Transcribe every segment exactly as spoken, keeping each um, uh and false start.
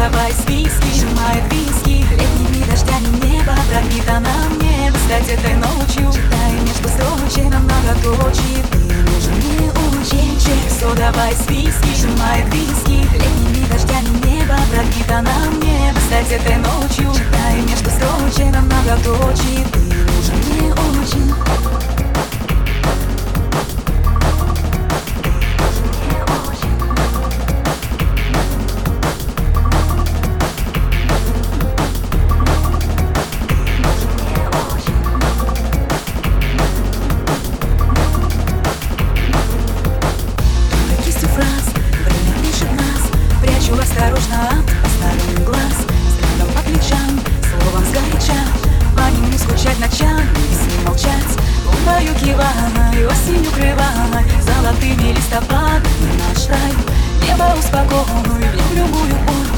Содовой свиски, сжимает виски. Летними дождями небо пропитано мне. Кстати, этой ночью читай между строчек на многоточие. Ты нужен мне ученчик. Содовой свиски, сжимает виски. Летними дождями небо пропитано мне. Кстати, этой ночью читай между строчек на многоточие. Ты нужен мне очень. Осторожно от посторонних глаз, взглядом по плечам, словом сгоряча. По ним не скучать ночами, весны молчать. Губою кивай, осень укрывай золотыми листопадами наш рай. Небо успокой, в любую пору.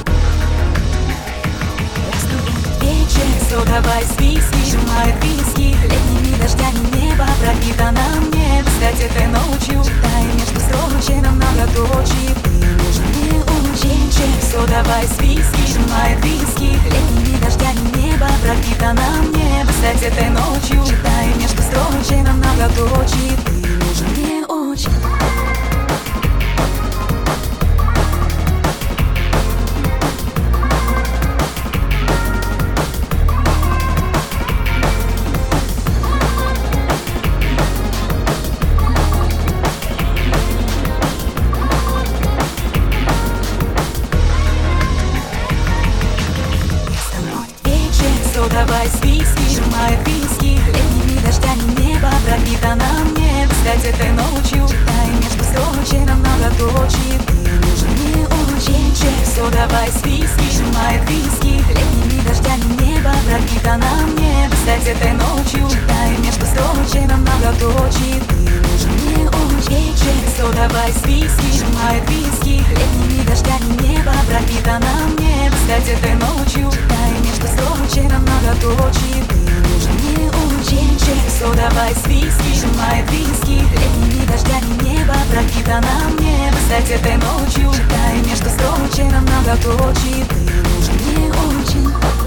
Раздувает вечер, содовой свиски, сжимает виски. Летними дождями небо пропитано мне. Кстати, этой ночью читай между строчек на многоточие. Ты нужен мне ученчик. Содовой свиски, сжимает виски. Летними дождями небо пропитано мне. Кстати, этой ночью читай между строчек на многоточие. Ты нужен мне очень. Содовой свиски, сжимает виски. Летними дождями небо пропитано мне. Кстати, этой ночью читай между строчек на многоточие. Ты нужен мне ученчик. Содовой свиски, сжимает виски. Летними дождями небо пропитано мне. Кстати, этой ночью читай между строчек на многоточие. Ты нужен мне ученчик. Содовой свиски, сжимает виски. Летними дождями небо пропитано мне. Кстати, этой ночью читай между строчек на многоточие. Ты нужен мне ученчик. Содовой свиски, сжимает виски. Летними дождями небо пропитано мне. Кстати, этой ночью читай между строчек на многоточие. Ты нужен мне очень.